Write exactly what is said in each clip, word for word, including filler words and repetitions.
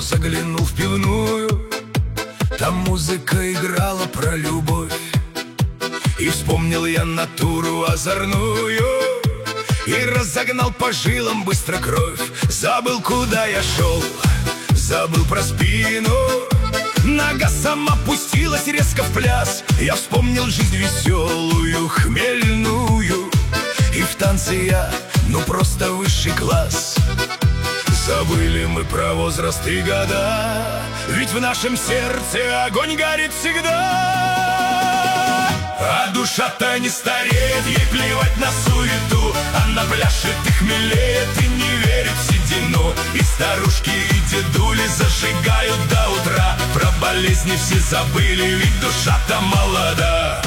заглянул в пивную. Там музыка играла про любовь, и вспомнил я натуру озорную, и разогнал по жилам быстро кровь. Забыл, куда я шел, забыл про спину. Нога сама пустилась резко в пляс. Я вспомнил жизнь веселую, хмельную, и в танце я, ну просто высший класс. Забыли мы про возраст и года, ведь в нашем сердце огонь горит всегда. А душа-то не стареет, ей плевать на суету. Она пляшет и хмелеет, и не верит в седину. И старушки, и дедули зажигают до утра. Про болезни все забыли, ведь душа-то молода.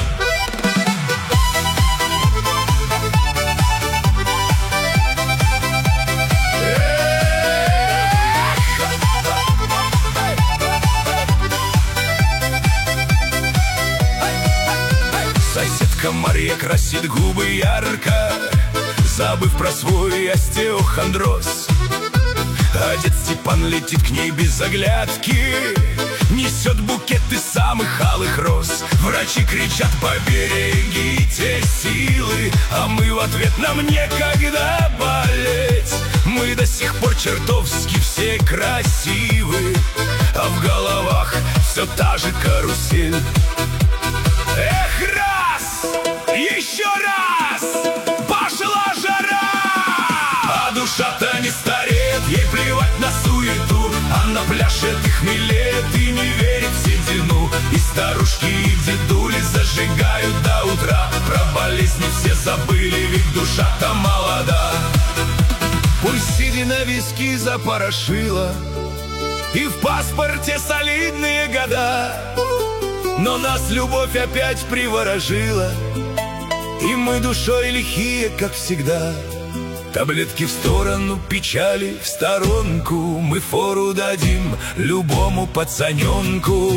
Соседка Мария красит губы ярко, забыв про свой остеохондроз. А дед Степан летит к ней без оглядки, несет букет из самых алых роз. Врачи кричат: поберегите силы, а мы в ответ: нам некогда болеть. Мы до сих пор чертовски все красивы, а в головах все та же карусель. Эх, раз, еще раз, пошла жара! А душа-то не стареет, ей плевать на суету. Она пляшет и хмелеет, и не верит в седину. И старушки, и дедули зажигают до утра. Про болезни все забыли, ведь душа-то молода. Пусть седина виски запорошила, и в паспорте солидные года, но нас любовь опять приворожила, и мы душой лихие, как всегда. Таблетки в сторону, печали в сторонку, мы фору дадим любому пацаненку.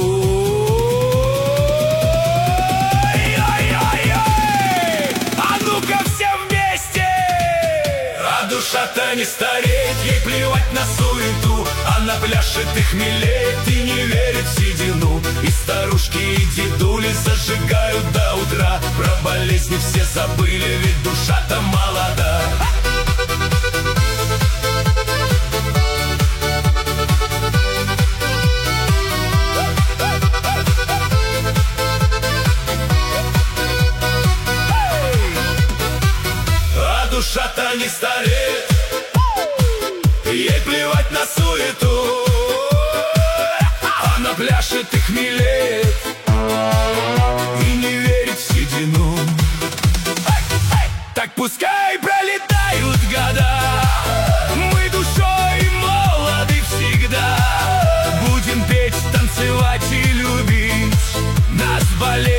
Ой-ой-ой-ой! А ну-ка все вместе! А душа-то не стареет, ей плевать на суету. Она пляшет и хмелеет, и не верит в седину. И старушки, и дедули зажигают до утра. Про болезни все забыли, ведь душа-то молода. А душа-то не стареет, ей плевать на суету. Она пляшет и хмелеет, и не верит в седину. Так пускай пролетают года, мы душой молоды всегда. Будем петь, танцевать и любить, нас болезнь